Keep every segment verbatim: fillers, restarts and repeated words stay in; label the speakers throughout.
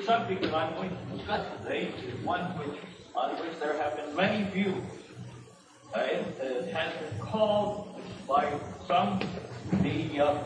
Speaker 1: subject that I'm going to discuss today is one which, on which there have been many views. Uh, it, it has been called by some the uh,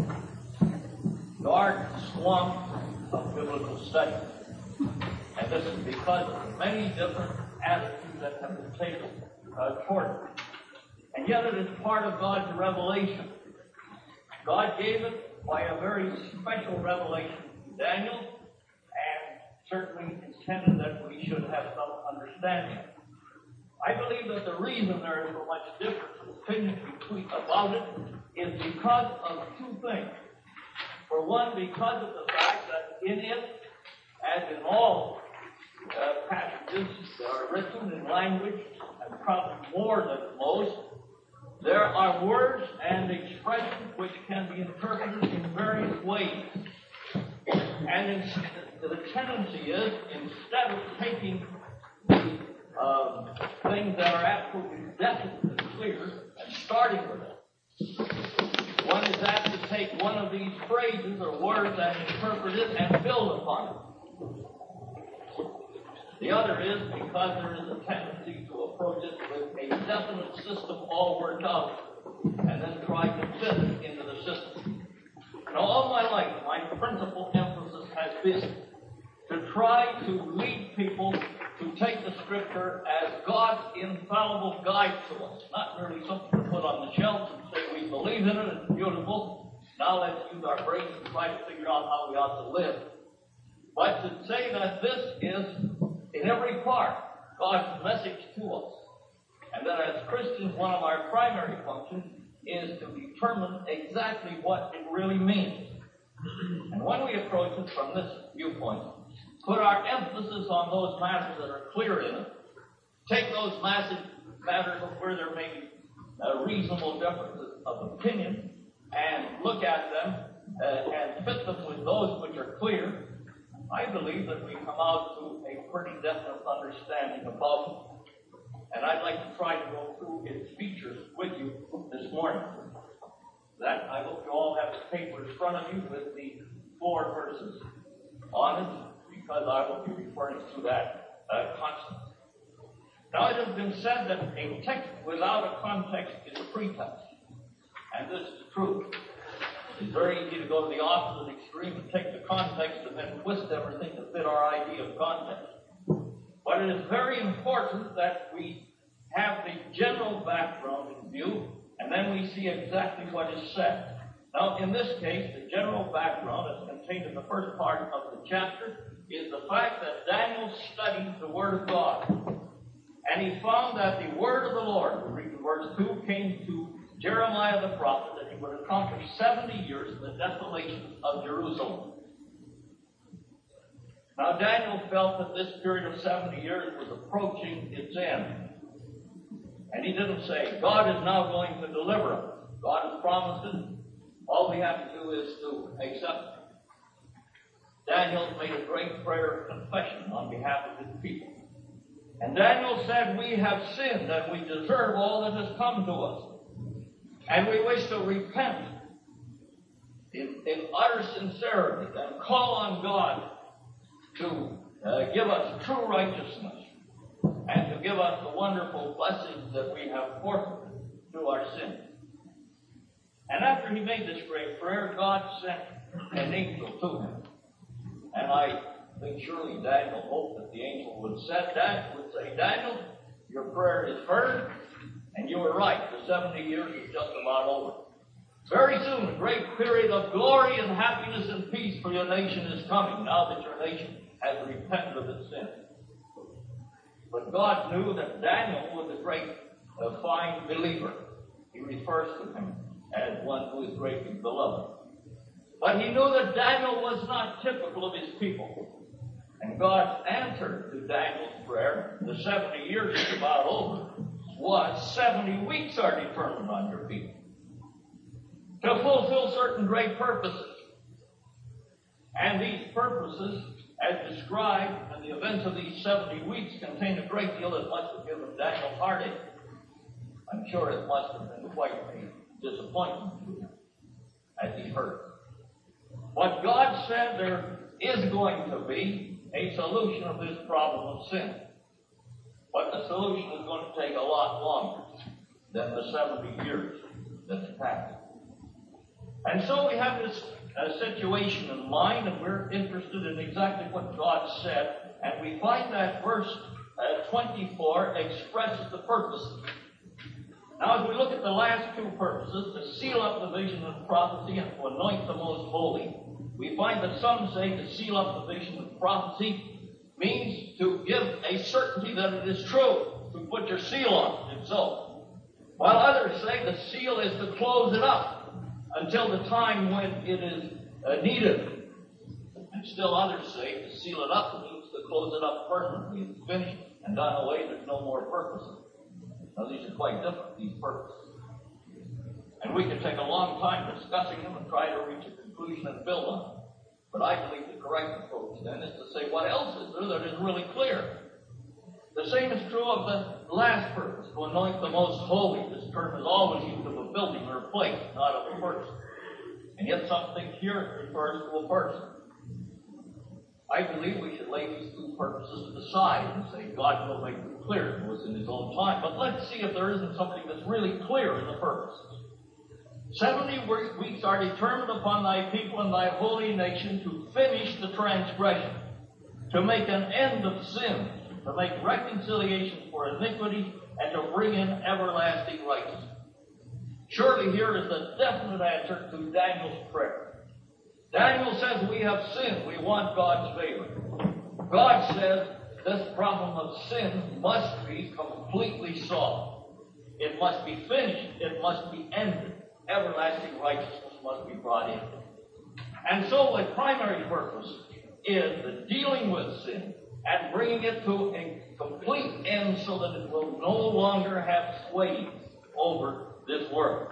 Speaker 1: dark swamp of biblical study. And this is because of many different attitudes that have been taken uh, toward it. And yet it is part of God's revelation. God gave it by a very special revelation to Daniel, and certainly intended that we should have some understanding. I believe that the reason there is so much difference of opinion between about it is because of two things. For one, because of the fact that in it, as in all uh, passages that are written in language, and probably more than most, there are words and expressions which can be interpreted in various ways. And in, the tendency is, instead of taking the um, things that are absolutely definite and clear and starting with it, one is apt to take one of these phrases or words and interpret it and build upon it. The other is because there is a tendency to approach it with a definite system all worked out and then try to fit it into the system. Now, all my life, my principal emphasis has been to try to lead people to take the Scripture as God's infallible guide to us, not merely something to put on the shelf and say we believe in it, it's beautiful, now let's use our brains and try to figure out how we ought to live. But to say that this is, in every part, God's message to us, and that as Christians, one of our primary functions is to determine exactly what it really means. And when we approach it from this viewpoint, put our emphasis on those matters that are clear in it, take those massive matters where there may be uh, reasonable differences of opinion, and look at them uh, and fit them with those which are clear, I believe that we come out to a pretty definite understanding about it. And I'd like to try to go through its features with you this morning. That I hope you all have the paper in front of you with the four verses on it, because I will be referring to that uh, constantly. Now, it has been said that a text without a context is a pretext. And this is true. It's very easy to go to the opposite extreme and take the context and then twist everything to fit our idea of context. But it is very important that we have the general background in view, and then we see exactly what is said. Now, in this case, the general background, as contained in the first part of the chapter, is the fact that Daniel studied the Word of God. And he found that the Word of the Lord, we read in verse two, came to Jeremiah the prophet, that he would accomplish seventy years in the desolation of Jerusalem. Now, Daniel felt that this period of seventy years was approaching its end. And he didn't say, God is now going to deliver us. God has promised it. All we have to do is to accept it. Daniel made a great prayer of confession on behalf of his people. And Daniel said, we have sinned and we deserve all that has come to us. And we wish to repent in, in utter sincerity and call on God to uh, give us true righteousness and to give us the wonderful blessings that we have forfeited through our sins. And after he made this great prayer, God sent an angel to him. And I think surely Daniel hoped that the angel would, set that, would say, Daniel, your prayer is heard, and you were right. The seventy years is just about over. Very soon, a great period of glory and happiness and peace for your nation is coming, now that your nation has repented of its sin. But God knew that Daniel was a great, uh, fine believer. He refers to him as one who is greatly beloved. But he knew that Daniel was not typical of his people. And God's answer to Daniel's prayer, the seventy years is about over, was seventy weeks are determined on your people to fulfill certain great purposes. And these purposes, as described in the events of these seventy weeks, contain a great deal that must have given Daniel heartache. I'm sure it must have been quite a disappointment to him as he heard. What God said there is going to be a solution of this problem of sin. But the solution is going to take a lot longer than the seventy years that's passed. And so we have this uh, situation in mind, and we're interested in exactly what God said, and we find that verse uh, twenty-four expresses the purpose. Now, as we look at the last two purposes, to seal up the vision of prophecy and to anoint the most holy, we find that some say to seal up the vision of prophecy means to give a certainty that it is true, to put your seal on it itself. While others say the seal is to close it up until the time when it is uh, needed. And still others say to seal it up means to close it up permanently. It's finished and done away. There's no more purpose. Now, these are quite different, these purposes. And we could take a long time discussing them and try to reach a conclusion and build on them. But I believe the correct approach then is to say, what else is there that is really clear? The same is true of the last purpose, to anoint the most holy. This term is always used of a building or a place, not of a person. And yet something here refers to a person. I believe we should lay these two purposes to the side and say God will make them clear to us in His own time. But let's see if there isn't something that's really clear in the purposes. Seventy weeks are determined upon thy people and thy holy nation to finish the transgression, to make an end of sin, to make reconciliation for iniquity, and to bring in everlasting righteousness. Surely here is the definite answer to Daniel's prayer. Daniel says we have sinned. We want God's favor. God says this problem of sin must be completely solved. It must be finished. It must be ended. Everlasting righteousness must be brought in. And so the primary purpose is the dealing with sin and bringing it to a complete end so that it will no longer have sway over this world.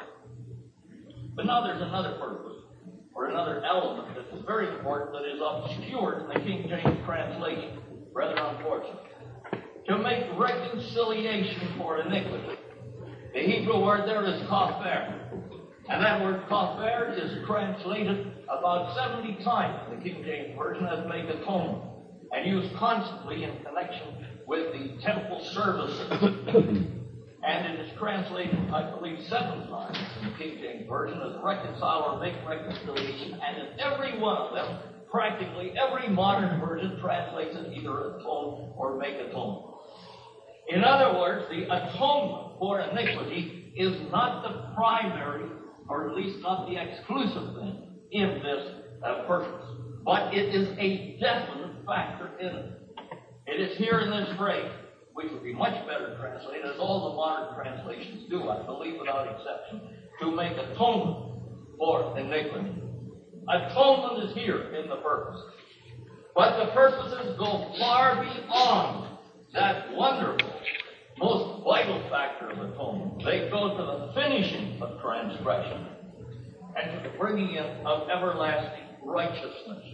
Speaker 1: But now there's another purpose, or another element that is very important that is obscured in the King James translation, rather unfortunate. To make reconciliation for iniquity. The Hebrew word there is kapher. And that word kapher is translated about seventy times in the King James Version as make atonement, and used constantly in connection with the temple services. And it is translated, I believe, seven times in the King James Version as reconcile or make reconciliation. And in every one of them, practically every modern version translates it either atone or make atonement. In other words, the atonement for iniquity is not the primary, or at least not the exclusive thing in this uh, purpose. But it is a definite factor in it. It is here in this phrase, which would be much better translated, as all the modern translations do, I believe without exception, to make atonement for iniquity. Atonement is here in the purpose. But the purposes go far beyond that wonderful, most vital factor of atonement. They go to the finishing of transgression and to the bringing in of everlasting righteousness.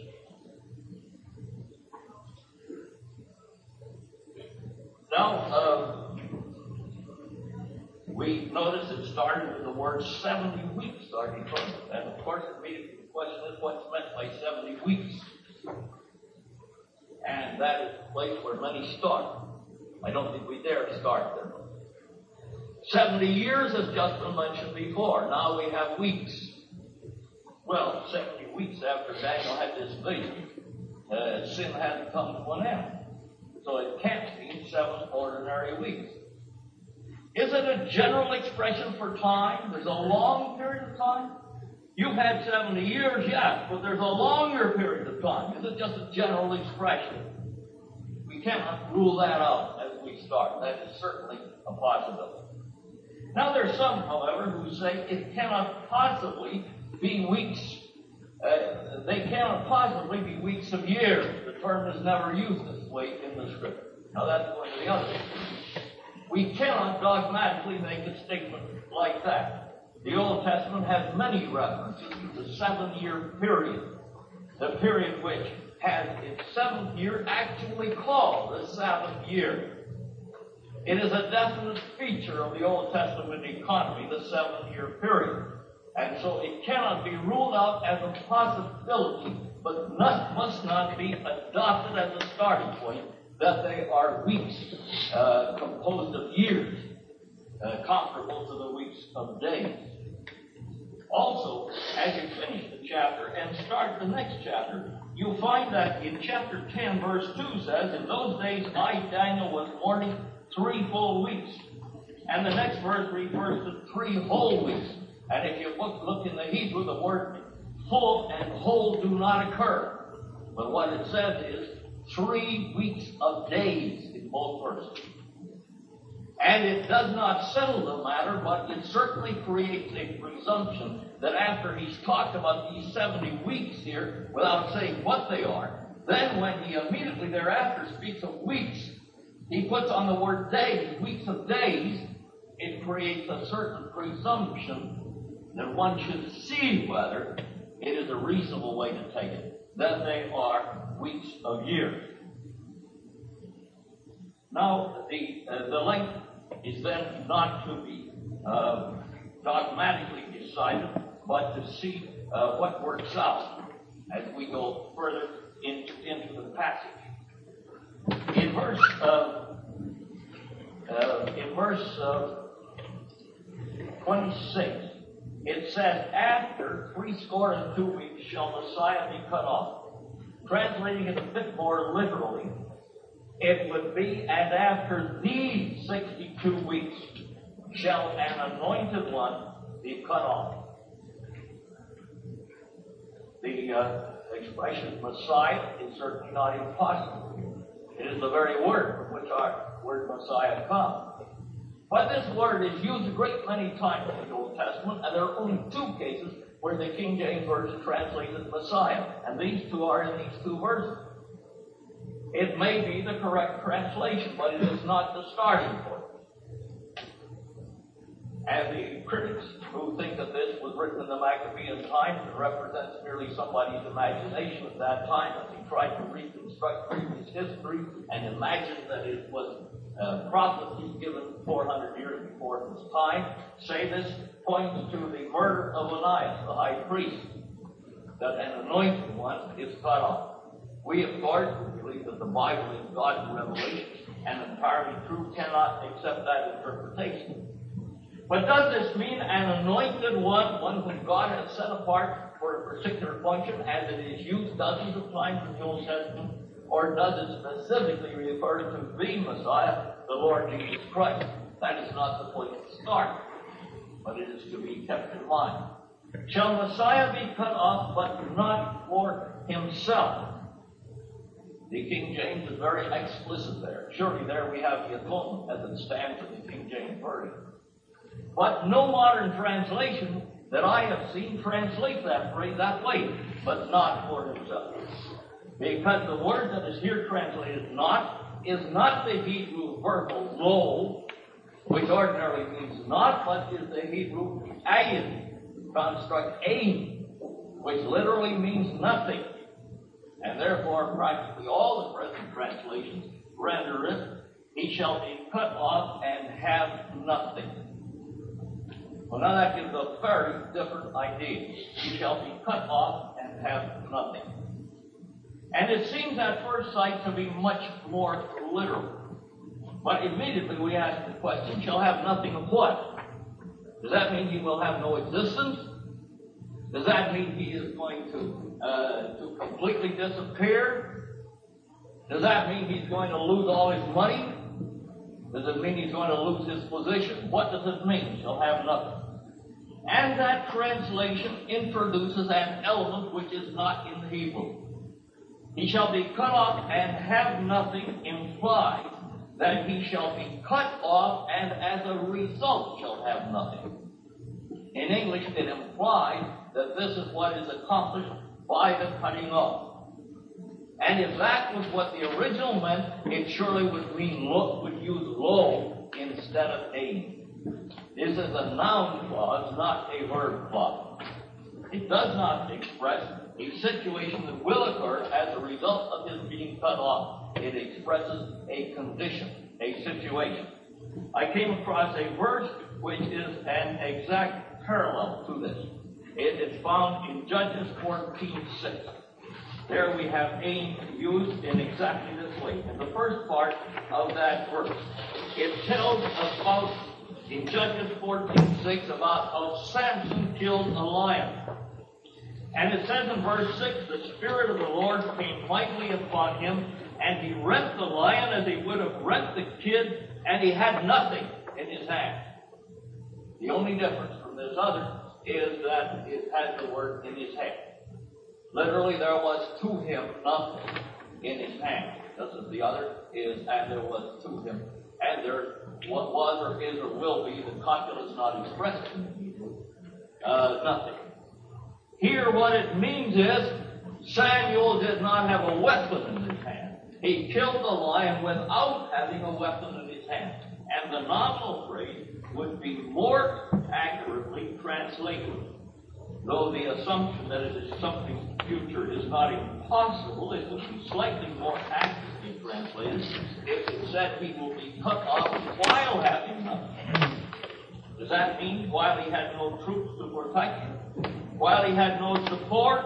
Speaker 1: Now, uh, we notice it started with the word seventy weeks are determined. And of course, immediately the question is what's meant by seventy weeks? And that is the place where many start. I don't think we dare start there. seventy years has just been mentioned before. Now we have weeks. Well, seventy weeks after Daniel had this vision, uh, sin hadn't come to an end. So it can't mean seven ordinary weeks. Is it a general expression for time? There's a long period of time. You've had seventy years, yes, but there's a longer period of time. Is it just a general expression? We cannot rule that out as we start. That is certainly a possibility. Now there's some, however, who say it cannot possibly be weeks. Uh, they cannot possibly be weeks of years. The term is never used this way in the Scripture. Now that's going to the other. We cannot dogmatically make a statement like that. The Old Testament has many references to the seven-year period, the period which has its seventh year actually called the Sabbath year. It is a definite feature of the Old Testament economy, the seven-year period. And so it cannot be ruled out as a possibility but not, must not be adopted as a starting point that they are weeks uh, composed of years, uh, comparable to the weeks of days. Also, as you finish the chapter and start the next chapter, you'll find that in chapter ten, verse two says, "In those days I, Daniel, was mourning three full weeks." And the next verse refers to three whole weeks. And if you look, look in the Hebrew, the word full and whole do not occur. But what it says is three weeks of days in both verses. And it does not settle the matter, but it certainly creates a presumption that after he's talked about these seventy weeks here, without saying what they are, then when he immediately thereafter speaks of weeks, he puts on the word days, weeks of days. It creates a certain presumption that one should see whether it is a reasonable way to take it, that they are weeks of years. Now, the, uh, the length is then not to be uh, dogmatically decided, but to see uh, what works out as we go further into, into the passage. In verse, uh, uh, in verse uh, twenty-six, it says, "After three score and two weeks shall Messiah be cut off." Translating it a bit more literally, it would be, "And after these sixty-two weeks shall an anointed one be cut off." The uh, expression Messiah is certainly not impossible. It is the very word from which our word Messiah comes. But this word is used a great many times in the Old Testament, and there are only two cases where the King James Version translates it Messiah, and these two are in these two verses. It may be the correct translation, but it is not the starting point. And the critics who think that this was written in the Maccabean times and represents merely somebody's imagination at that time, as he tried to reconstruct previous history and imagine that it was uh, prophecy given four hundred years before his time, say this points to the murder of Onias, the high priest, that an anointed one is cut off. We, of course, believe that the Bible is God's revelation and entirely true, cannot accept that interpretation. But does this mean an anointed one, one whom God has set apart for a particular function, as it is used dozens of times in the Old Testament? Or does it specifically refer to the Messiah, the Lord Jesus Christ? That is not the place to start, but it is to be kept in mind. Shall Messiah be cut off, but not for himself? The King James is very explicit there. Surely there we have the atonement as it stands in the King James Version. But no modern translation that I have seen translates that phrase that way, but not for himself. Because the word that is here translated not is not the Hebrew verbal lo, which ordinarily means not, but is the Hebrew ayin, construct ain, which literally means nothing. And therefore, practically all the present translations render it, "He shall be cut off and have nothing." Well, now that gives a very different idea. He shall be cut off and have nothing. And it seems at first sight to be much more literal. But immediately we ask the question, shall have nothing of what? Does that mean he will have no existence? Does that mean he is going to, uh, to completely disappear? Does that mean he's going to lose all his money? Does it mean he's going to lose his position? What does it mean? Shall have nothing. And that translation introduces an element which is not in the Hebrew. He shall be cut off and have nothing implies that he shall be cut off and as a result shall have nothing. In English, it implies that this is what is accomplished by the cutting off. And if that was what the original meant, it surely would mean lo, would use lo instead of aim. This is a noun clause, not a verb clause. It does not express a situation that will occur as a result of his being cut off. It expresses a condition, a situation. I came across a verse which is an exact parallel to this. It is found in Judges fourteen six. there we have aim used in exactly this way. In the first part of that verse, it tells about, in Judges fourteen six, about how Samson killed a lion. And it says in verse six, the Spirit of the Lord came mightily upon him, and he rent the lion as he would have rent the kid, and he had nothing in his hand. The only difference from this other is that it had the word in his hand. Literally, there was to him nothing in his hand. Just as the other is, and there was to him. And there what was or is or will be, the copula is not expressed in the Hebrew. Uh, nothing. Here, what it means is, Samuel did not have a weapon in his hand. He killed the lion without having a weapon in his hand. And the nominal phrase would be more accurately translated. Though the assumption that it is something future is not impossible, it would be slightly more accurately translated if it said he will be cut off while having nothing. Does that mean while he had no troops to protect him? While he had no support?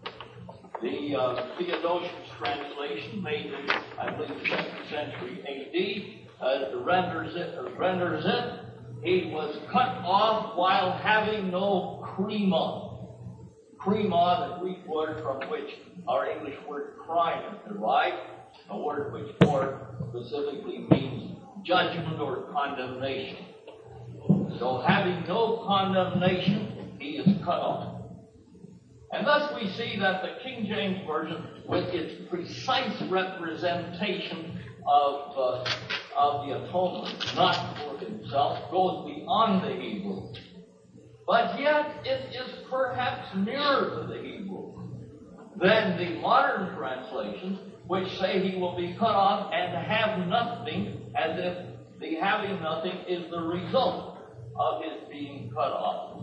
Speaker 1: The uh, Theodosius translation made in, I believe, the second century A D uh, renders it, uh, renders it, he was cut off while having no crema. Crema, the Greek word from which our English word crime is derived, a word which more specifically means judgment or condemnation. So having no condemnation, he is cut off. And thus we see that the King James Version, with its precise representation of, uh, of the atonement, not for himself, goes beyond the Hebrew. But yet it is perhaps nearer to the Hebrew than the modern translations, which say he will be cut off and have nothing, as if the having nothing is the result of his being cut off.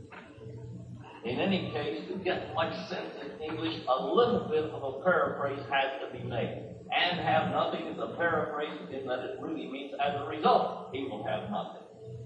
Speaker 1: In any case, to get much sense in English, a little bit of a paraphrase has to be made. And have nothing is a paraphrase in that it really means as a result, he will have nothing.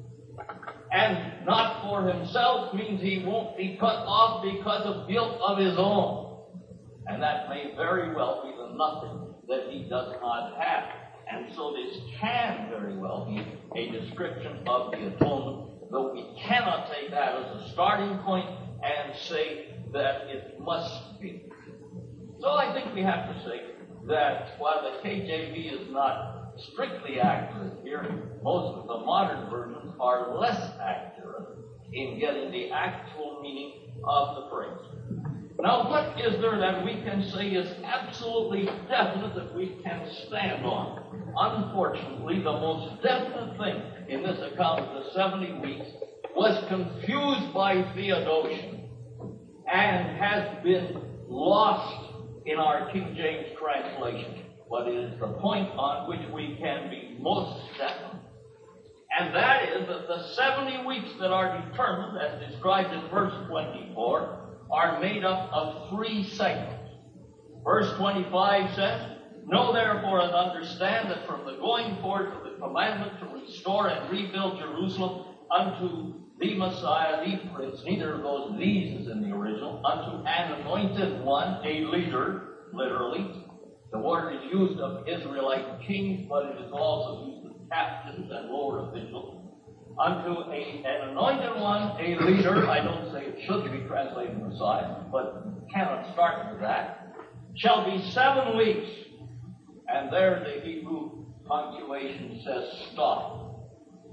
Speaker 1: And not for himself means he won't be cut off because of guilt of his own. And that may very well be the nothing that he does not have. And so this can very well be a description of the atonement, though we cannot take that as a starting point and say that it must be. So I think we have to say that while the K J V is not strictly accurate here, most of the modern versions are less accurate in getting the actual meaning of the phrase. Now, what is there that we can say is absolutely definite that we can stand on? Unfortunately, the most definite thing in this account of the seventy weeks was confused by Theodosius and has been lost in our King James translation. But it is the point on which we can be most definite. And that is that the seventy weeks that are determined, as described in verse twenty-four, are made up of three segments. Verse twenty-five says, "Know therefore and understand that from the going forth of the commandment to restore and rebuild Jerusalem unto the Messiah, the Prince," neither of those these is in the original, "unto an anointed one," a leader, literally. The word is used of Israelite kings, but it is also used of captains and lower officials. Unto a, an anointed one, a leader, I don't say it should be translated Messiah, but cannot start with that, shall be seven weeks. And there the Hebrew punctuation says stop.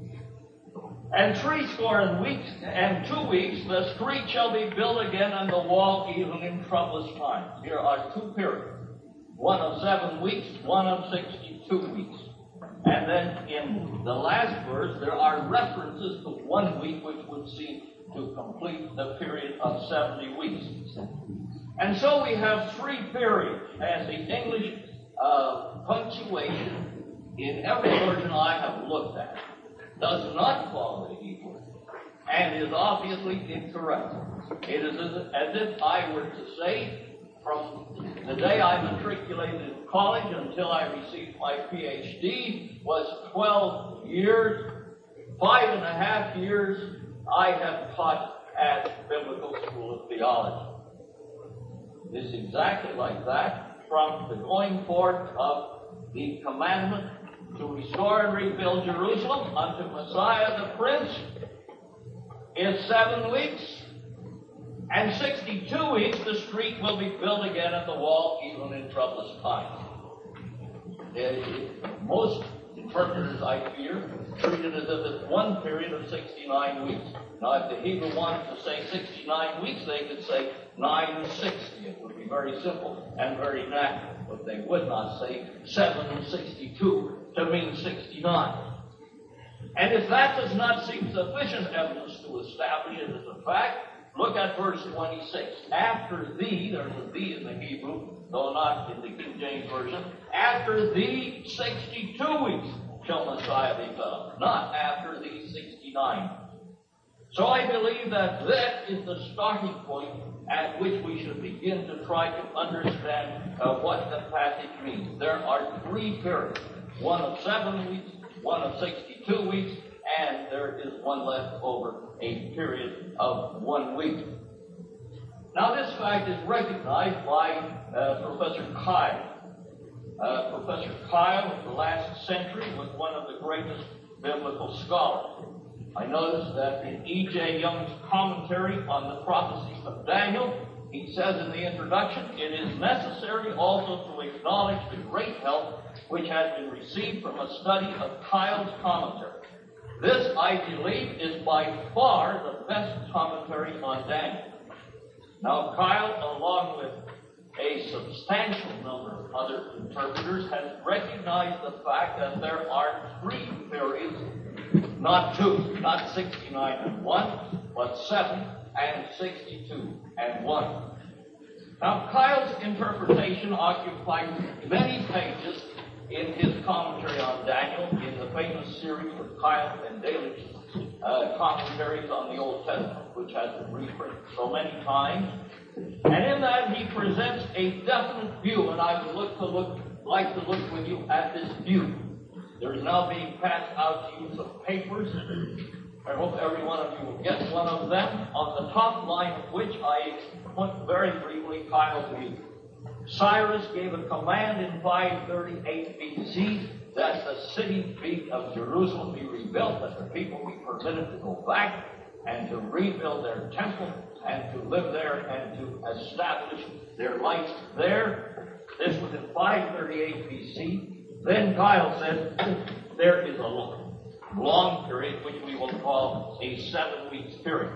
Speaker 1: And threescore and weeks and two weeks, the street shall be built again and the wall even in troublous times. Here are two periods. One of seven weeks, one of sixty-two weeks. And then in the last verse, there are references to one week, which would seem to complete the period of seventy weeks. And so we have three periods, as the English uh, punctuation in every version I have looked at does not follow the Hebrew and is obviously incorrect. It is as if I were to say, from the day I matriculated in college until I received my P H D was twelve years. Five and a half years I have taught at Biblical School of Theology. is exactly like that, from the going forth of the commandment to restore and rebuild Jerusalem unto Messiah the Prince is seven weeks. And sixty-two weeks, the street will be built again and the wall, even in troublous times. Uh, most interpreters, I fear, treat it as if it's one period of sixty-nine weeks. Now, if the Hebrew wanted to say sixty-nine weeks, they could say nine sixty. It would be very simple and very natural. But they would not say seven and sixty-two to mean sixty-nine. And if that does not seem sufficient evidence to establish it as a fact, look at verse twenty-six. After thee, there's a thee in the Hebrew, though not in the King James Version, after thee sixty-two weeks shall Messiah be found, not after thee sixty-nine. So I believe that that is the starting point at which we should begin to try to understand uh, what the passage means. There are three periods, one of seven weeks, one of sixty-two weeks, and there is one left over, a period of one week. Now this fact is recognized by uh, Professor Kyle. Uh, Professor Kyle of the last century was one of the greatest biblical scholars. I noticed that in E J Young's commentary on the prophecies of Daniel, he says in the introduction, it is necessary also to acknowledge the great help which has been received from a study of Kyle's commentary. This, I believe, is by far the best commentary on Daniel. Now, Kyle, along with a substantial number of other interpreters, has recognized the fact that there are three periods, not two, not sixty-nine and one, but seven and sixty-two and one. Now, Kyle's interpretation occupies many pages in his commentary on Daniel, in the famous series of Kyle and Delitzsch's uh, commentaries on the Old Testament, which has been reprinted so many times. And in that he presents a definite view, and I would look to look, like to look with you at this view. There is now being passed out to you some papers. I hope every one of you will get one of them, on the top line of which I put very briefly Kyle's view. Cyrus gave a command in five thirty-eight B C that the city of Jerusalem be rebuilt, that the people be permitted to go back and to rebuild their temple and to live there and to establish their life there. This was in five thirty-eight B C. Then Kyle said there is a long, long period which we will call a seven weeks period.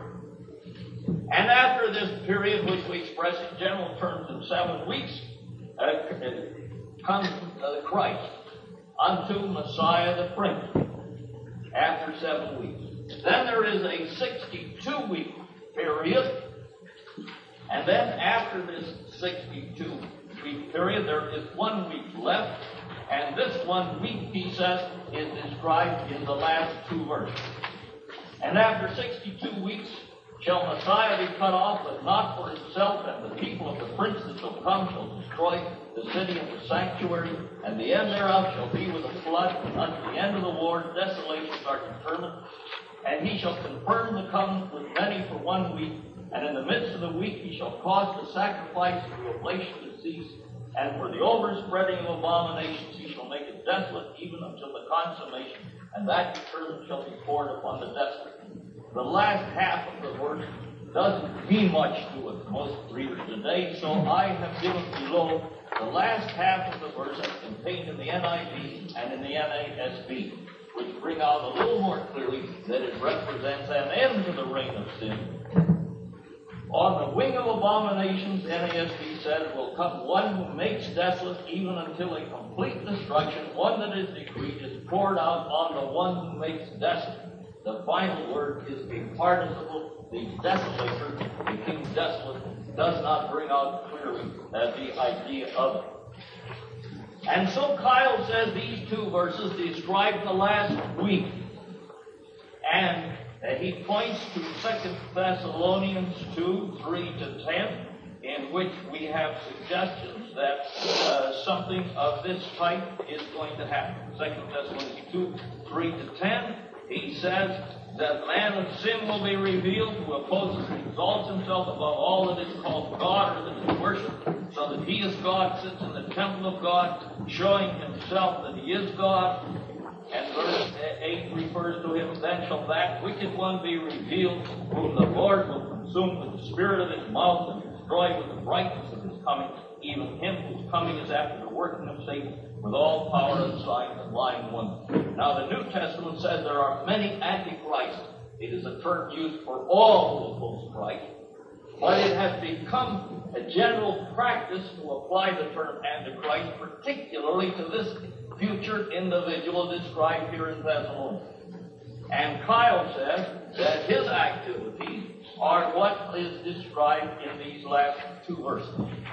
Speaker 1: And after this period, which we express in general terms in seven weeks, uh, comes uh, Christ unto Messiah the Prince after seven weeks. Then there is a sixty-two week period, and then after this sixty-two week period, there is one week left, and this one week, he says, is described in the last two verses. And after sixty-two weeks, shall Messiah be cut off, but not for himself, and the people of the prince that shall come shall destroy the city and the sanctuary, and the end thereof shall be with a flood, and unto the end of the war desolations are determined. And he shall confirm the covenant with many for one week, and in the midst of the week he shall cause the sacrifice and the oblation to cease, and for the overspreading of abominations he shall make it desolate even until the consummation, and that determined shall be poured upon the desolate. The last half of the verse doesn't mean much to most readers today, so I have given below the last half of the verse as contained in the N I V and in the N A S B, which bring out a little more clearly that it represents an end to the reign of sin. On the wing of abominations, N A S B said, will come one who makes desolate even until a complete destruction. One that is decreed is poured out on the one who makes desolate. The final word is a participle. The desolator, the king desolate, does not bring out clearly uh, the idea of it. And so Kyle says these two verses describe the last week. And uh, he points to Second Thessalonians two, three to ten, in which we have suggestions that uh, something of this type is going to happen. Second Thessalonians two, three to ten. he says that man of sin will be revealed, who opposes and exalts himself above all that is called God or that is worshipped, so that he is God, sits in the temple of God, showing himself that he is God. And verse eight refers to him, then shall that wicked one be revealed, whom the Lord will consume with the spirit of his mouth and destroy with the brightness of his coming, even him whose coming is after the working of Satan, with all power and signs and lying wonders. Now the New Testament says there are many antichrists. It is a term used for all who oppose Christ, but it has become a general practice to apply the term antichrist, particularly to this future individual described here in Thessalonians. And Kyle says that his activities are what is described in these last two verses.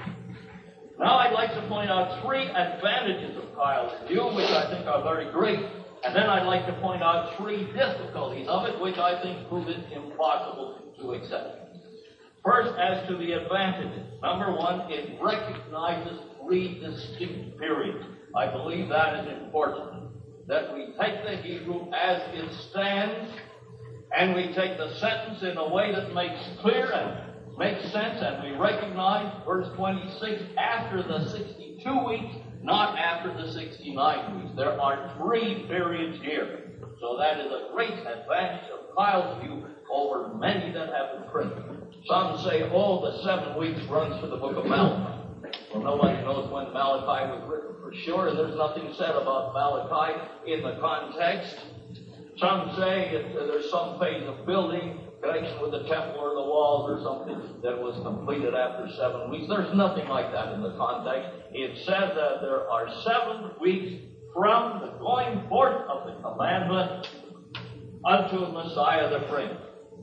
Speaker 1: Now I'd like to point out three advantages of Kyle's view, which I think are very great, and then I'd like to point out three difficulties of it, which I think prove it impossible to accept. First, as to the advantages. Number one, it recognizes three distinct periods. I believe that is important, that we take the Hebrew as it stands, and we take the sentence in a way that makes clear and makes sense, and we recognize verse twenty-six, after the sixty-two weeks, not after the sixty-nine weeks. There are three periods here. So that is a great advantage of Kyle's view over many that have been printed. Some say, oh, the seven weeks runs to the book of Malachi. Well, nobody knows when Malachi was written for sure. There's nothing said about Malachi in the context. Some say it, uh, there's some phase of building, connection with the temple or the walls or something that was completed after seven weeks. There's nothing like that in the context. It says that there are seven weeks from the going forth of the commandment unto Messiah the Prince.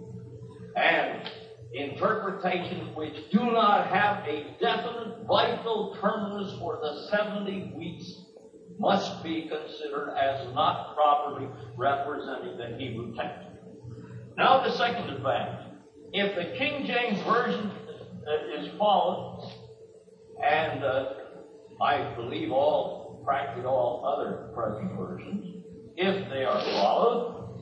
Speaker 1: And interpretations which do not have a definite vital terminus for the seventy weeks must be considered as not properly representing the Hebrew text. Now the second advantage. If the King James Version is followed, and uh, I believe all, practically all other present versions, if they are followed,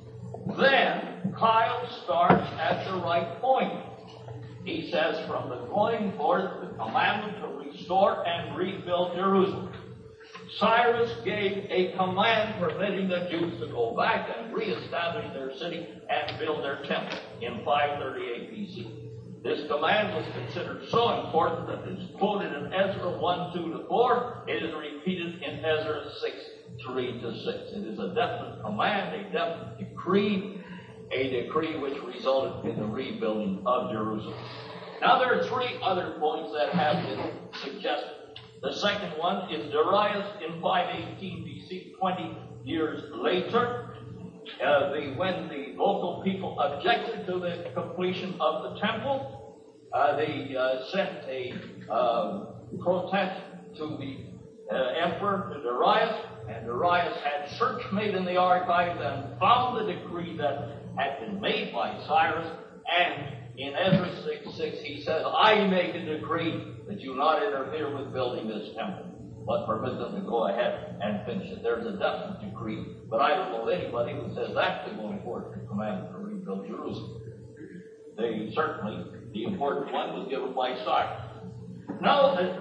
Speaker 1: then Kyle starts at the right point. He says, from the going forth, the commandment to restore and rebuild Jerusalem. Cyrus gave a command permitting the Jews to go back and reestablish their city and build their temple in five thirty-eight B C. This command was considered so important that it is quoted in Ezra one, two to four. It is repeated in Ezra six, three to six. It is a definite command, a definite decree, a decree which resulted in the rebuilding of Jerusalem. Now there are three other points that have been suggested. The second one is Darius in five eighteen B C, twenty years later, uh, the, when the local people objected to the completion of the temple, uh, they uh, sent a uh, protest to the uh, emperor, to Darius, and Darius had search made in the archives and found the decree that had been made by Cyrus, and in Ezra six six, he says, I make a decree that you not interfere with building this temple, but permit them to go ahead and finish it. There's a definite decree, but I don't know of anybody who says that's the going forth the commandment to rebuild Jerusalem. They certainly, the important one was given by Cyrus. Now, a,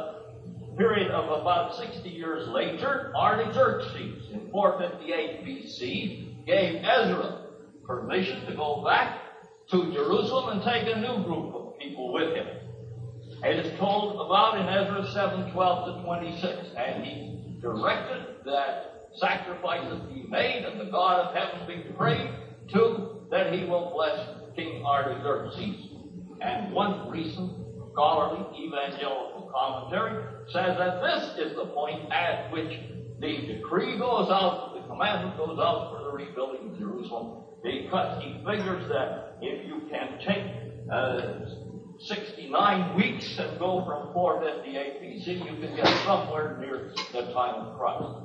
Speaker 1: a period of about sixty years later, Artaxerxes in four fifty-eight B C gave Ezra permission to go back to Jerusalem and take a new group of people with him. It is told about in Ezra seven, twelve to twenty-six. And he directed that sacrifices be made and the God of heaven be prayed to, that he will bless King Artaxerxes. And one recent scholarly evangelical commentary says that this is the point at which the decree goes out, the commandment goes out for the rebuilding of Jerusalem, because he figures that if you can take uh, sixty-nine weeks and go from four fifty-eight B C, you can get somewhere near the time of Christ.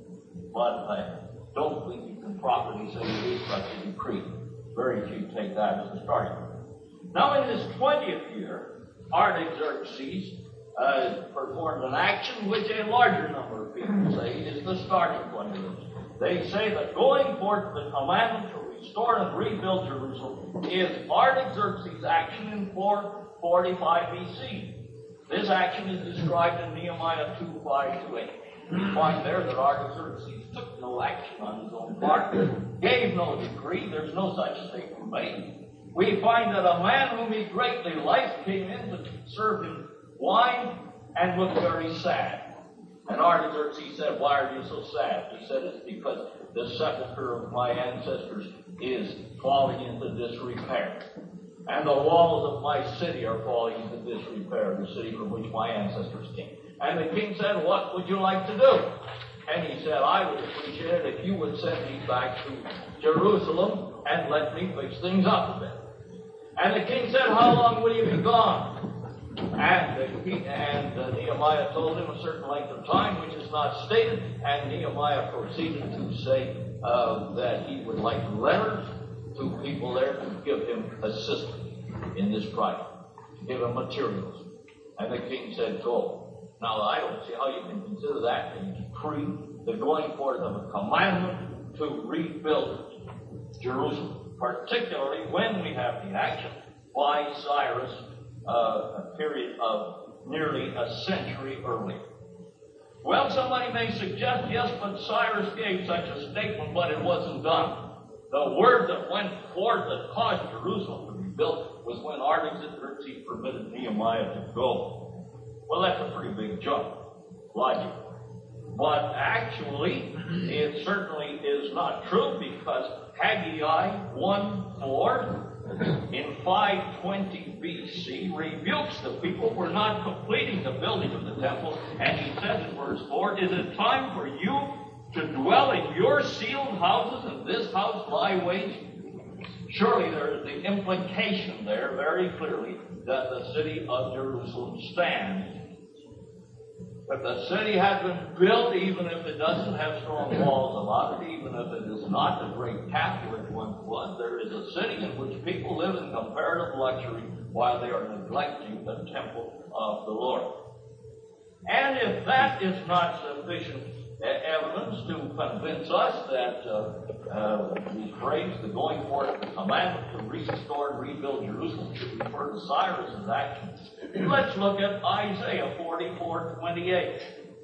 Speaker 1: But I don't think you can properly say it is such a decree. Very few take that as a starting point. Now, in his twentieth year, Artaxerxes uh, performed an action which a larger number of people say is the starting point of this. they say that going forth the commandment to restore and rebuild Jerusalem is Artaxerxes' action in four forty-five B C. This action is described in Nehemiah two five to eight. We find there that Artaxerxes took no action on his own part, gave no decree, there's no such statement made. We find that a man whom he greatly liked came in to serve him wine and looked very sad. And Artaxerxes said, "Why are you so sad?" He said, "It's because the sepulchre of my ancestors is falling into disrepair. And the walls of my city are falling into disrepair, the city from which my ancestors came." And the king said, "What would you like to do?" And he said, "I would appreciate it if you would send me back to Jerusalem and let me fix things up a bit." And the king said, "How long will you be gone?" And, the king, and uh, Nehemiah told him a certain length of time, which is not stated. And Nehemiah proceeded to say uh, that he would like letters to people there to give him assistance in this project, to give him materials. And the king said, "Go." Now, I don't see how you can consider that a decree, the going forth of a commandment to rebuild Jerusalem, particularly when we have the action by Cyrus, uh, a period of nearly a century earlier. Well, somebody may suggest, yes, but Cyrus gave such a statement, but it wasn't done. The word that went forth that caused Jerusalem to be built was when Artaxerxes permitted Nehemiah to go. Well, that's a pretty big jump, logically. But actually, it certainly is not true, because Haggai one four in five twenty B C rebukes the people for not completing the building of the temple. And he says in verse four, "Is it time for you to dwell in your sealed houses, and this house lie waste?" Surely there is the implication there very clearly that the city of Jerusalem stands. But the city has been built, even if it doesn't have strong walls about it, even if it is not the great capital it once was. There is a city in which people live in comparative luxury while they are neglecting the temple of the Lord. And if that is not sufficient evidence to convince us that uh, uh, the phrase, the going forth of the commandment to restore and rebuild Jerusalem, should refer to Cyrus's actions, let's look at Isaiah forty-four twenty-eight.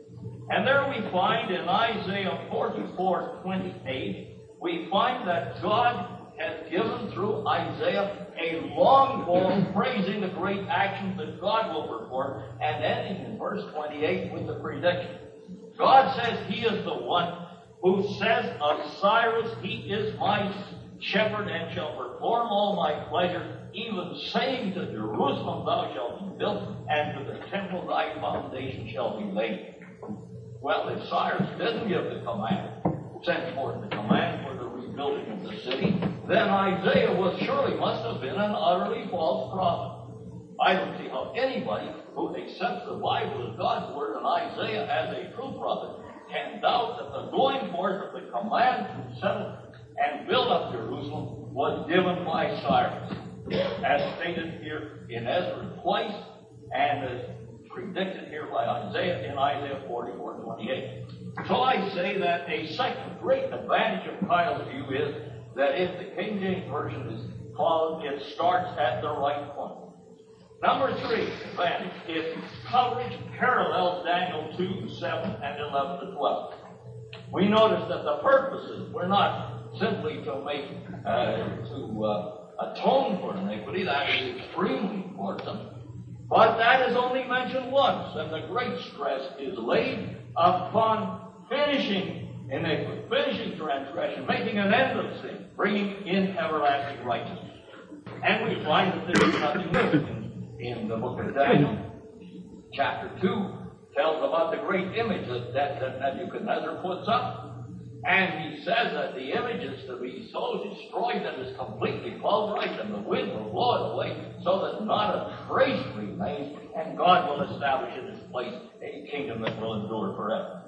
Speaker 1: And there we find in Isaiah forty-four twenty-eight, we find that God has given through Isaiah a long poem praising the great actions that God will perform, and ending in verse twenty-eight with the prediction. God says he is the one who says of Cyrus, "He is my shepherd and shall perform all my pleasure," even saying to Jerusalem, "Thou shalt be built, and to the temple thy foundation shall be laid." Well, if Cyrus didn't give the command, send forth the command for the rebuilding of the city, then Isaiah was surely must have been an utterly false prophet. I don't see how anybody who accepts the Bible as God's word and Isaiah as a true prophet can doubt that the going forth of the command to settle and build up Jerusalem was given by Cyrus, as stated here in Ezra twice, and as predicted here by Isaiah in Isaiah forty-four twenty-eight. So I say that a second great advantage of Kyle's view is that if the King James Version is followed, it starts at the right point. Number three advantage is coverage parallels Daniel two, seven, and eleven to twelve. We notice that the purposes were not simply to make, uh, to uh, atone for iniquity. That is extremely important. But that is only mentioned once, and the great stress is laid upon finishing iniquity, finishing transgression, making an end of sin, bringing in everlasting righteousness. And we find that there is nothing new in the book of Daniel. Chapter two tells about the great image that, that, that Nebuchadnezzar puts up. And he says that the image is to be so destroyed that it's completely pulverized and the wind will blow it away so that not a trace remains, and God will establish in its place a kingdom that will endure forever.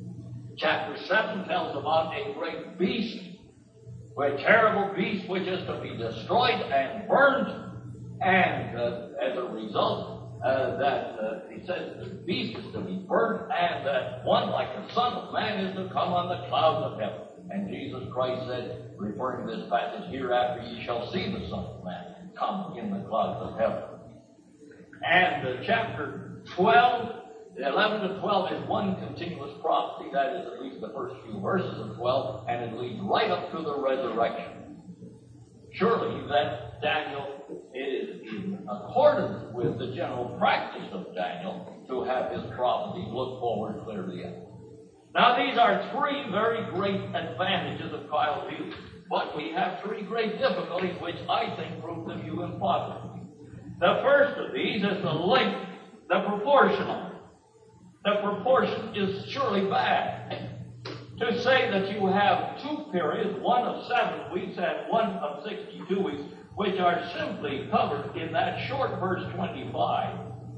Speaker 1: Chapter seven tells about a great beast, a terrible beast which is to be destroyed and burned. And uh, as a result, uh, that uh, he says the beast is to be burnt, and that one like the Son of Man is to come on the clouds of heaven. And Jesus Christ said, referring to this passage, hereafter ye shall see the Son of Man come in the clouds of heaven. And uh, chapter twelve, eleven to twelve is one continuous prophecy. That is at least the first few verses of twelve, and it leads right up to the resurrection. Surely that Daniel is in accordance with the general practice of Daniel to have his prophecy look forward clearly at. Now these are three very great advantages of Kyle's view, but we have three great difficulties which I think prove the view impossible. The first of these is the length, the proportion of it. The proportion is surely bad. To say that you have two periods, one of seven weeks and one of sixty-two weeks, which are simply covered in that short verse twenty-five.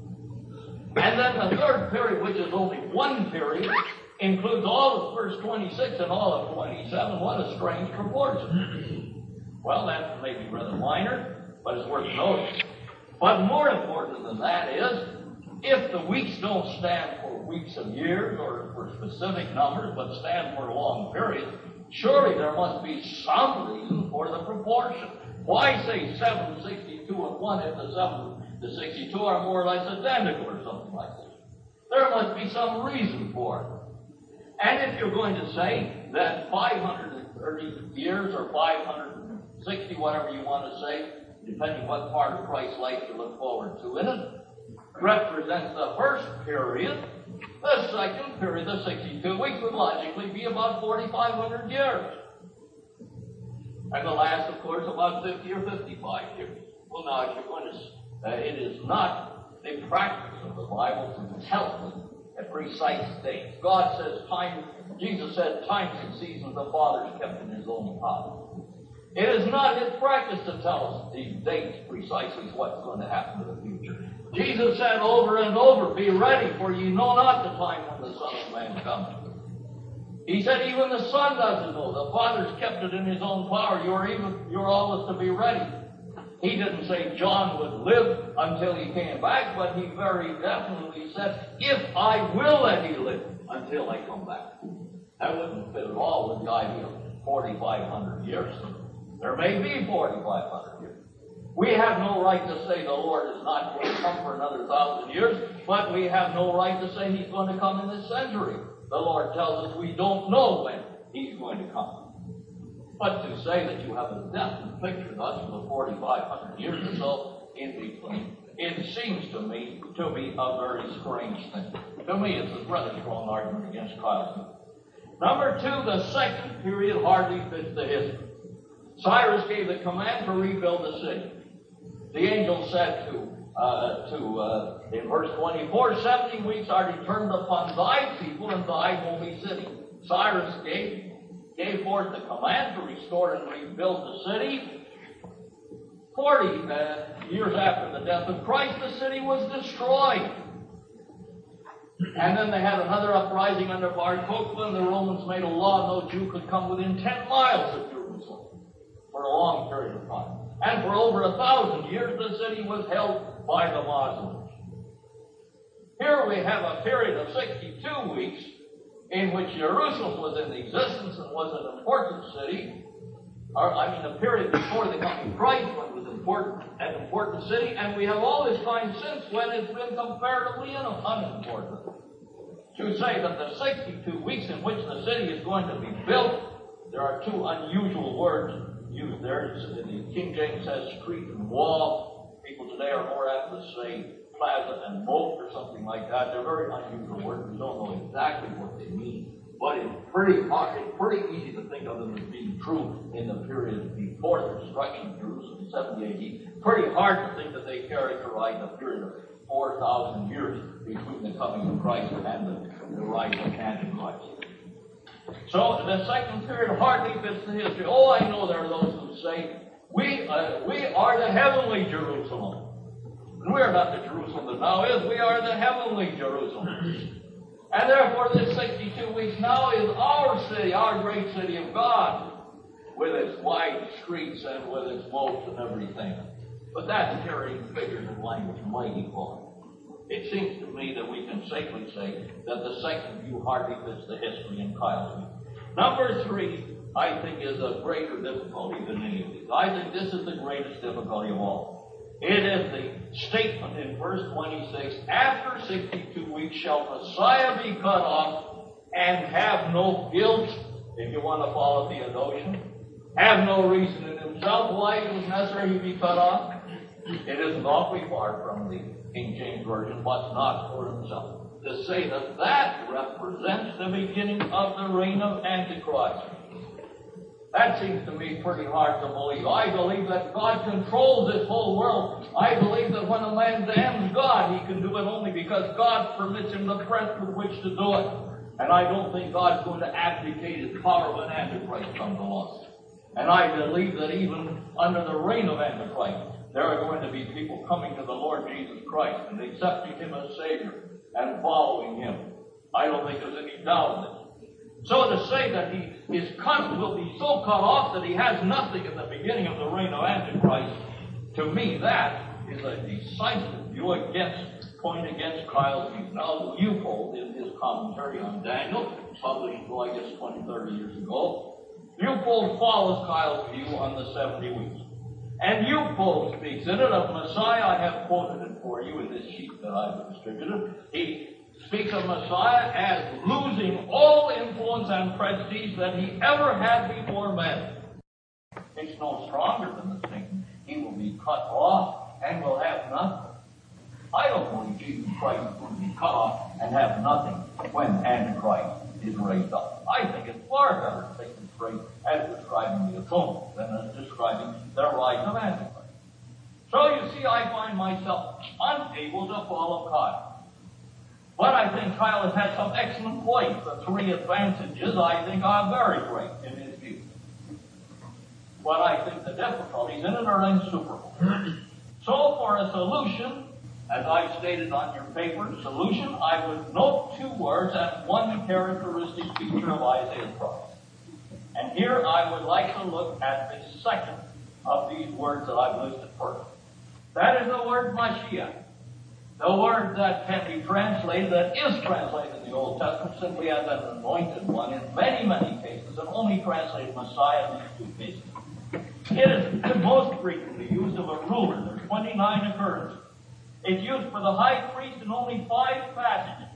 Speaker 1: And then the third period, which is only one period, includes all of verse twenty-six and all of twenty-seven. What a strange proportion. Well, that may be rather minor, but it's worth noting. But more important than that is, if the weeks don't stand for weeks of years or for specific numbers, but stand for long periods, surely there must be some reason for the proportion. Why say seven, sixty-two, and one if the seven to sixty-two are more or less identical or something like this? There must be some reason for it. And if you're going to say that five hundred thirty years or five hundred sixty, whatever you want to say, depending what part of Christ's life you look forward to in it, represents the first period, the second period, the sixty-two weeks, would logically be about forty-five hundred years. And the last, of course, about fifty or fifty-five years. Well, now, if you're going to, uh, it is not the practice of the Bible to tell us at precise dates. God says time, Jesus said, times and seasons the Father's kept in his own power. It is not his practice to tell us the dates precisely what's going to happen in the future. Jesus said over and over, be ready, for ye know not the time when the Son of Man comes. He said even the Son doesn't know. The Father's kept it in his own power. You're even you're always to be ready. He didn't say John would live until he came back, but he very definitely said, if I will let he live until I come back. That wouldn't fit at all with the idea of forty-five hundred years. There may be forty-five hundred years. We have no right to say the Lord is not going to come for another thousand years, but we have no right to say he's going to come in this century. The Lord tells us we don't know when he's going to come. But to say that you have a definite picture thus of the forty-five hundred years or so in between, it seems to me to be a very strange thing. To me, it's a rather strong argument against Kyle's. Number two, the second period hardly fits the history. Cyrus gave the command to rebuild the city. The angel said to, uh, to uh, in verse twenty-four, seventy weeks are determined upon thy people and thy holy city. Cyrus gave, gave forth the command to restore and rebuild the city. Forty uh, years after the death of Christ, the city was destroyed. And then they had another uprising under Bar Kokhba, and the Romans made a law no Jew could come within ten miles of Jerusalem for a long period of time. And for over a thousand years, the city was held by the Muslims. Here we have a period of sixty-two weeks in which Jerusalem was in existence and was an important city. Or, I mean, a period before the coming of Christ when it was important, an important city. And we have all this time since when it's been comparatively unimportant. To say that the sixty-two weeks in which the city is going to be built, there are two unusual words used there. The King James says street and wall. People today are more apt to say plaza and moat or something like that. They're very unusual words. We don't know exactly what they mean. But it's pretty hard, it's pretty easy to think of them as being true in the period before the destruction of Jerusalem in seventy A D. Pretty hard to think that they characterize a period of four thousand years between the coming of Christ and the, the rise of Antichrist. So the second period hardly fits the history. Oh, I know there are those who say, we, uh, we are the heavenly Jerusalem. And we are not the Jerusalem that now is, we are the heavenly Jerusalem. And therefore this sixty-two weeks now is our city, our great city of God, with its wide streets and with its moats and everything. But that's carrying figures of language mighty far. It seems to me that we can safely say that the second view hardly fits the history in Kyle's view. Number three, I think is a greater difficulty than any of these. I think this is the greatest difficulty of all. It is the statement in verse twenty-six, after sixty-two weeks shall Messiah be cut off and have no guilt, if you want to follow the notion, have no reason in himself why it was necessary he be cut off. It isn't awfully far from the King James Version, but not for himself. To say that that represents the beginning of the reign of Antichrist. That seems to me pretty hard to believe. I believe that God controls this whole world. I believe that when a man damns God, he can do it only because God permits him the breath with which to do it. And I don't think God's going to abdicate his power when Antichrist comes along. And I believe that even under the reign of Antichrist, there are going to be people coming to the Lord Jesus Christ and accepting him as Savior and following him. I don't think there's any doubt in it. So to say that he his cut will be so cut off that he has nothing in the beginning of the reign of Antichrist, to me that is a decisive view against, point against Kyle's view. Now, Leupold, in his commentary on Daniel, published, well, I guess twenty, thirty years ago, Leupold follows Kyle's view on the seventy weeks. And Leupold speaks in it of Messiah. I have quoted it for you in this sheet that I've distributed. He speaks of Messiah as losing all influence and prestige that he ever had before men. It's no stronger than the statement, he will be cut off and will have nothing. I don't believe Jesus Christ is going to be cut off and have nothing when Antichrist is raised up. I think it's far better to take this phrase as describing the atonement than as describing the rise of Antichrist. So you see, I find myself unable to follow Kyle. But I think Kyle has had some excellent points. The three advantages, I think, are very great in his view. But I think the difficulties in it are insuperable. So for a solution, as I've stated on your paper, solution, I would note two words and one characteristic feature of Isaiah's prophecy. And here I would like to look at the second of these words that I've listed first. That is the word Mashiach. The word that can be translated, that is translated in the Old Testament, simply as an anointed one in many, many cases, and only translated Messiah in these two cases. It is most frequently used of a ruler. There are twenty-nine occurrences. It's used for the high priest in only five passages.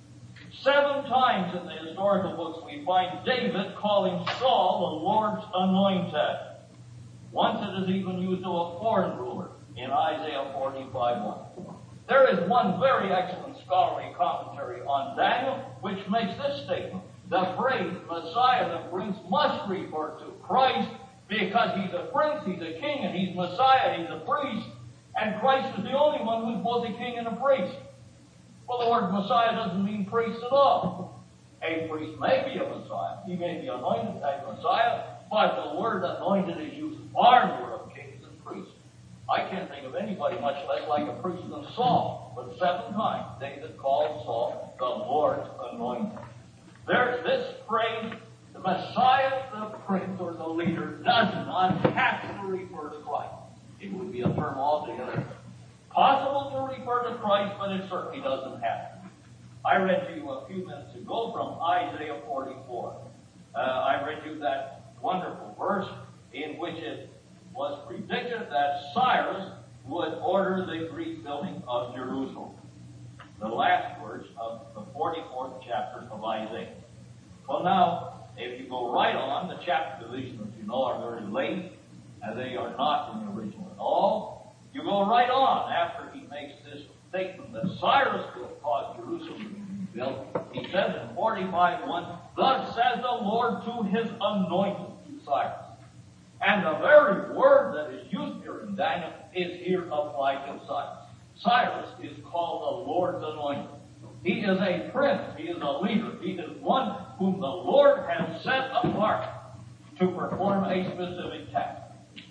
Speaker 1: Seven times in the historical books we find David calling Saul the Lord's anointed. Once it is even used of a foreign ruler in Isaiah forty-five one. There is one very excellent scholarly commentary on Daniel which makes this statement. The phrase Messiah, the prince, must refer to Christ because he's a prince, he's a king, and he's Messiah, he's a priest, and Christ is the only one who's both a king and a priest. Well, the word Messiah doesn't mean priest at all. A priest may be a Messiah, he may be anointed as Messiah, but the word anointed is used far more of kings and priests. I can't think of anybody much less like a priest than Saul, but seven times David called Saul the Lord's anointed. There's this phrase, the Messiah, the prince, or the leader, does not have to refer to Christ. It would be a term altogether possible to refer to Christ, but it certainly doesn't have to. I read to you a few minutes ago from Isaiah forty-four. Uh, I read you that wonderful verse in which it was predicted that Cyrus would order the rebuilding of Jerusalem. The last verse of the forty-fourth chapter of Isaiah. Well, now, if you go right on, the chapter divisions, as you know, are very late, and they are not in the original at all. You go right on after he makes this statement that Cyrus will cause Jerusalem to be rebuilt. He says in forty-five one, thus says the Lord to his anointed, to Cyrus. And the very word that is used here in Daniel is here applied to Cyrus. Cyrus is called the Lord's anointed. He is a prince. He is a leader. He is one whom the Lord has set apart to perform a specific task.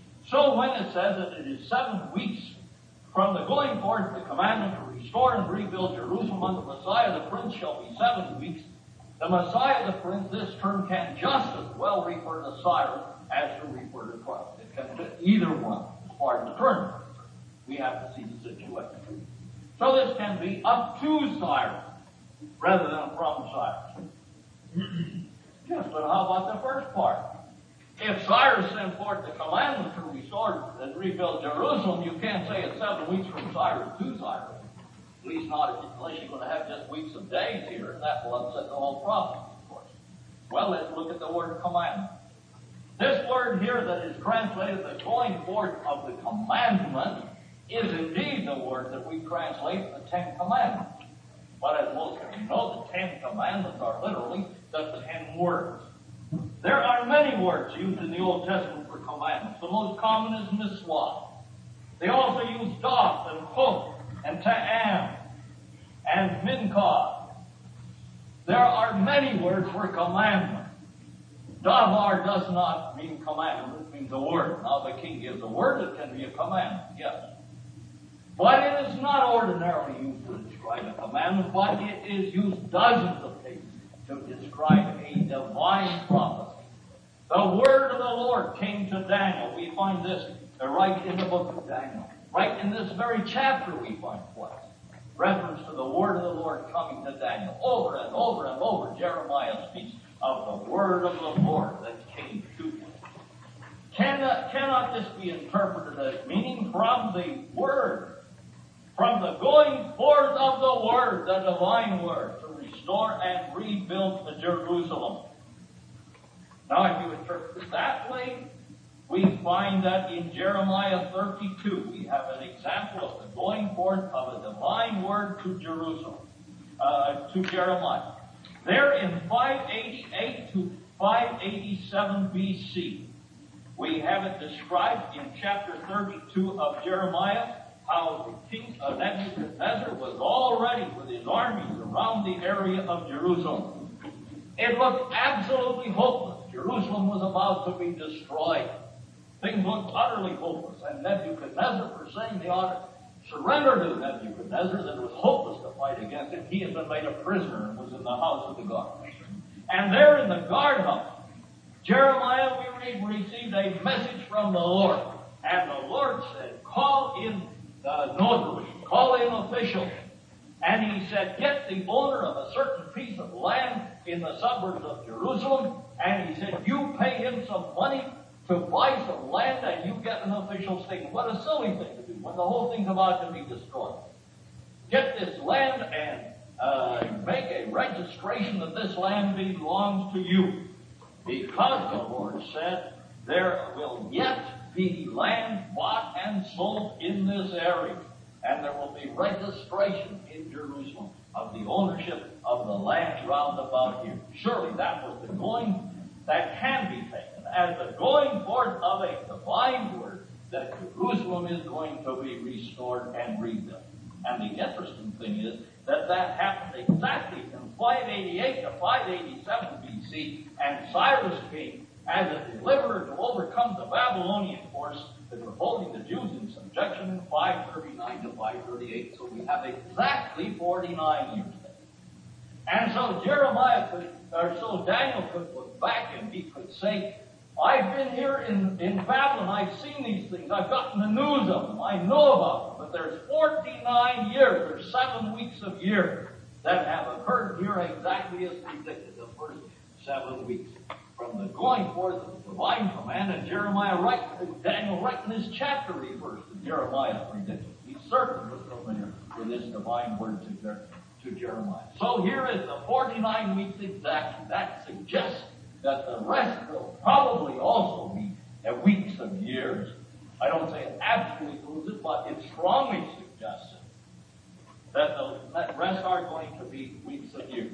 Speaker 1: So when it says that it is seven weeks from the going forth the commandment to restore and rebuild Jerusalem unto Messiah the Prince shall be seven weeks, the Messiah the Prince, this term can just as well refer to Cyrus as to refer to Christ. It can fit either one as far as the term. We have to see the situation. So this can be up to Cyrus rather than from Cyrus. Yes, but how about the first part? If Cyrus sent forth the commandment to restore and rebuild Jerusalem, you can't say it's seven weeks from Cyrus to Cyrus. At least not unless you're going to have just weeks of days here, and that will upset the whole problem, of course. Well, let's look at the word commandment. This word here that is translated the going forth of the commandment is indeed the word that we translate the Ten Commandments. But as most of you know, the Ten Commandments are literally the ten words. There are many words used in the Old Testament for commandments. The most common is mitzvah. They also use doth and chok and ta'am and minchah. There are many words for commandment. Davar does not mean commandment, it means a word. Now the king gives a word, it can be a commandment, yes. But it is not ordinarily used to describe a commandment, but it is used dozens of cases to describe a divine prophecy. The word of the Lord came to Daniel. We find this right in the book of Daniel. Right in this very chapter we find twice reference to the word of the Lord coming to Daniel. Over and over and over, Jeremiah speaks of the word of the Lord that came to him. Cannot, cannot this be interpreted as meaning from the word, from the going forth of the word, the divine word, to restore and rebuild the Jerusalem? Now, if you interpret it that way, we find that in Jeremiah thirty-two, we have an example of the going forth of a divine word to Jerusalem, uh, to Jeremiah. There in five eighty-eight to five eighty-seven B C, we have it described in chapter thirty-two of Jeremiah how the king of Nebuchadnezzar was already with his armies around the area of Jerusalem. It looked absolutely hopeless. Jerusalem was about to be destroyed. Things looked utterly hopeless. And Nebuchadnezzar, for saying they ought to surrender to Nebuchadnezzar, that it was hopeless to fight against it, he had been made a prisoner and was in the house of the guard. And there in the guardhouse, Jeremiah, we read, received a message from the Lord. And the Lord said, call in the notary, call in officials. And he said, get the owner of a certain piece of land in the suburbs of Jerusalem, and he said, you pay him some money to buy some land and you get an official statement. What a silly thing to do when the whole thing's about to be destroyed. Get this land and uh, make a registration that this land belongs to you. Because the Lord said, there will yet be land bought and sold in this area. And there will be registration in Jerusalem of the ownership of the land round about here. Surely that was the going that can be taken as the going forth of a divine word that Jerusalem is going to be restored and rebuilt. And the interesting thing is that that happened exactly from five eighty-eight to five eighty-seven B C, and Cyrus came as a deliverer to overcome the Babylonian force that were holding the Jews in subjection in five thirty-nine to five thirty-eight. So we have exactly forty-nine years there. And so Jeremiah could, or so Daniel could look back and he could say, I've been here in, in Babylon, I've seen these things, I've gotten the news of them, I know about them, but there's forty-nine years, there's seven weeks of year that have occurred here exactly as predicted, the first seven weeks. From the going forth of the divine command, and Jeremiah, right, Daniel, right in this chapter refers to Jeremiah predicted. He certainly was familiar with this divine word to, to Jeremiah. So here is the forty-nine weeks exactly. That suggests that the rest will probably also be uh, weeks of years. I don't say it absolutely proves it, but it strongly suggests it. That the that rest are going to be weeks of years.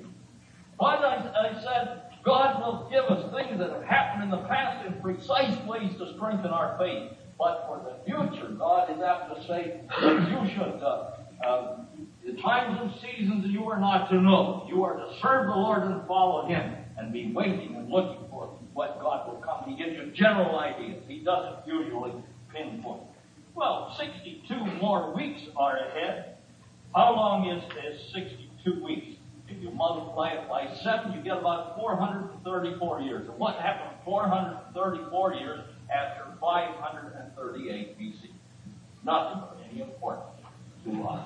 Speaker 1: But I, I said, God will give us things that have happened in the past in precise ways to strengthen our faith. But for the future, God is apt to say that you should, uh, uh, the times and seasons you are not to know. You are to serve the Lord and follow Him and be waiting and looking for what God will come. He gives you general ideas. He doesn't usually pinpoint. Well, sixty-two more weeks are ahead. How long is this sixty-two weeks? If you multiply it by seven, you get about four hundred thirty-four years. And what happened four hundred thirty-four years after five hundred thirty-eight B C? Nothing of any importance to us.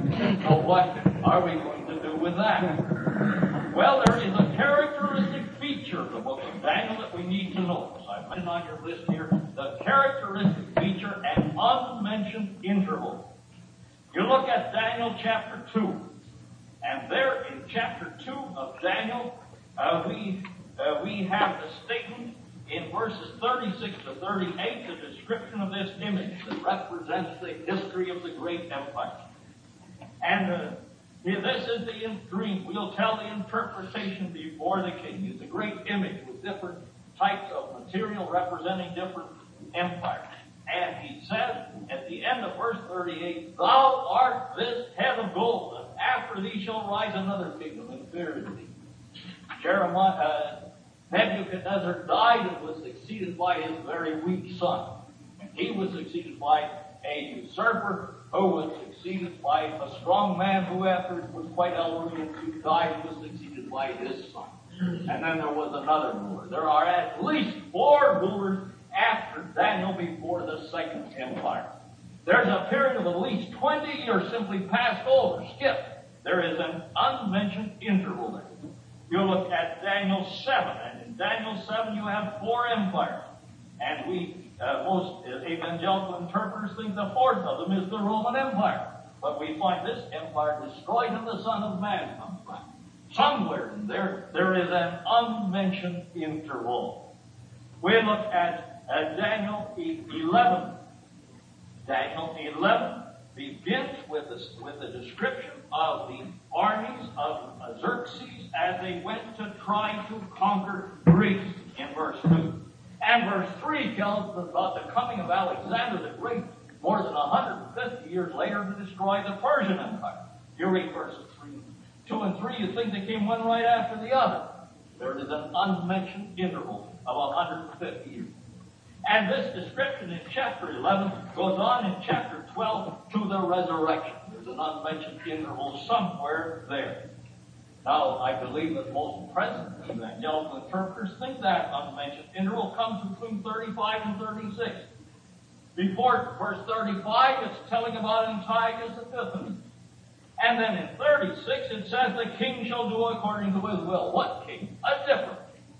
Speaker 1: So what are we going to do with that? Well, there is a characteristic feature of the book of Daniel that we need to notice. I I mentioned on your list here, the characteristic feature and unmentioned interval. You look at Daniel chapter two, and there in chapter two of Daniel, uh, we uh, we have the statement in verses thirty-six to thirty-eight, the description of this image that represents the history of the great empire. And uh, this is the dream. We'll tell the interpretation before the king. It's a great image with different types of material representing different empires. And he says at the end of verse thirty-eight, "Thou art this head of gold, and after thee shall rise another kingdom inferior to thee." Jeremiah, uh, Nebuchadnezzar died and was succeeded by his very weak son. And he was succeeded by a usurper who was succeeded by a strong man who afterwards was quite elderly and who died was succeeded by his son. And then there was another ruler. There are at least four rulers after Daniel before the second empire. There's a period of at least twenty years simply passed over, skipped. There is an unmentioned interval there. You look at Daniel seven, and in Daniel seven you have four empires. And we, uh, most evangelical interpreters think the fourth of them is the Roman Empire. But we find this empire destroyed and the Son of Man comes back. Somewhere in there, there is an unmentioned interval. We look at, at Daniel eleven. Daniel eleven begins with a, with a description of the armies of Xerxes as they went to try to conquer Greece in verse two. And verse three tells us about the coming of Alexander the Great more than one hundred fifty years later to destroy the Persian Empire. You read verses three, two and three, you think they came one right after the other. There is an unmentioned interval of one hundred fifty years. And this description in chapter eleven goes on in chapter twelve to the resurrection. There's an unmentioned interval somewhere there. Now, I believe that most present evangelical interpreters think that unmentioned interval comes between thirty-five and thirty-six. Before verse thirty-five, it's telling about Antiochus Epiphanes. And then in thirty-six, it says the king shall do according to his will. What king? A different.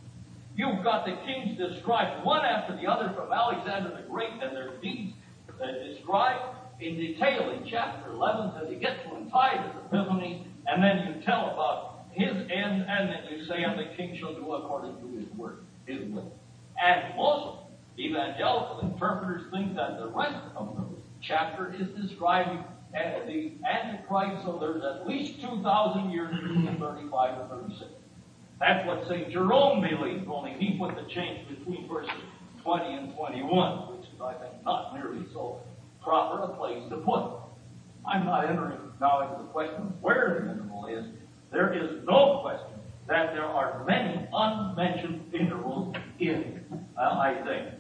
Speaker 1: You've got the kings described one after the other from Alexander the Great and their deeds uh, described in detail in chapter eleven till you get to Antiochus Epiphanes, and then you tell about his end, and then you say, and the king shall do according to his word, his will. And most evangelical interpreters think that the rest of the chapter is describing uh, the Antichrist, so there's at least two thousand years between thirty-five and thirty-six. That's what Saint Jerome believed, only he put the change between verses twenty and twenty-one, which is, I think, not nearly so proper a place to put it. I'm not entering now into the question of where the interval is. There is no question that there are many unmentioned intervals in uh, Isaiah,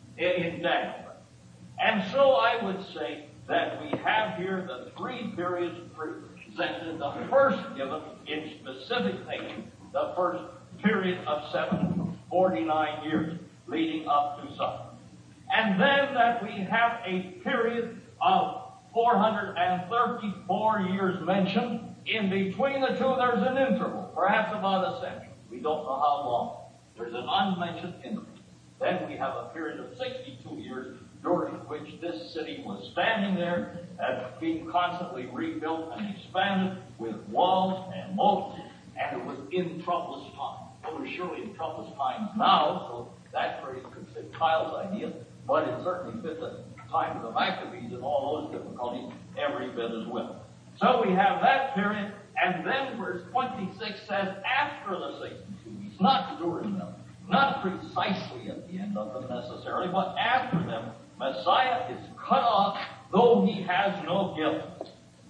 Speaker 1: in Daniel. And so I would say that we have here the three periods presented. The first given in specific name, the first period of seven forty-nine years leading up to Solomon. And then that we have a period of four hundred thirty-four years mentioned. In between the two, there's an interval, perhaps about a century. We don't know how long. There's an unmentioned interval. Then we have a period of sixty-two years during which this city was standing there and being constantly rebuilt and expanded with walls and moats, and it was in troublous times. Well, we're surely in troublous times now, so that period could fit Kyle's idea, but it certainly fit the time of the Maccabees and all those difficulties every bit as well. So we have that period, and then verse twenty-six says, after the sixty-two weeks, not during them, not precisely at the end of them necessarily, but after them, Messiah is cut off, though he has no guilt.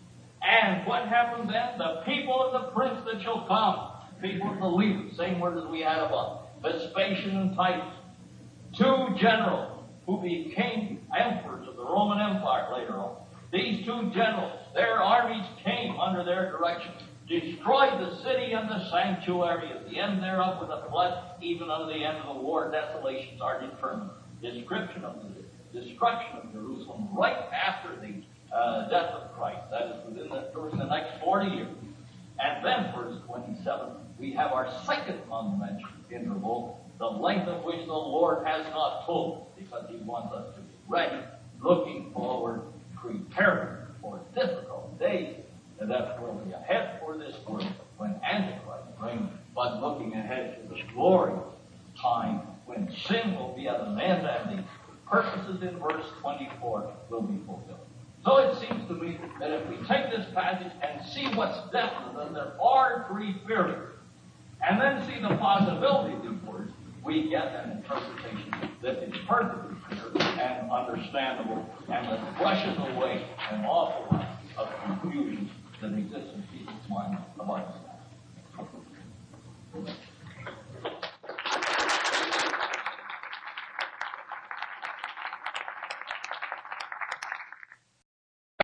Speaker 1: And what happened then? The people and the prince that shall come, people and the leaders, same word as we had above, Vespasian and Titus, two generals who became emperors of the Roman Empire later on. These two generals, their armies came under their direction, destroyed the city and the sanctuary, at the end thereof with the flood, even unto the end of the war, desolations are determined. Description of the destruction of Jerusalem right after the uh, death of Christ, that is within the, during the next forty years. And then, verse twenty-seven, we have our second unmentioned interval, the length of which the Lord has not told, because he wants us to be ready, looking forward, preparing for difficult days that will be ahead for this world when Antichrist reigns, but looking ahead to the glorious time when sin will be at an end and the purposes in verse twenty-four will be fulfilled. So it seems to me that if we take this passage and see what's definite, that there are three periods, and then see the possibility of these words, we get an interpretation that is perfectly clear and understandable and that brushes away an awful lot of confusion that exists in people's minds about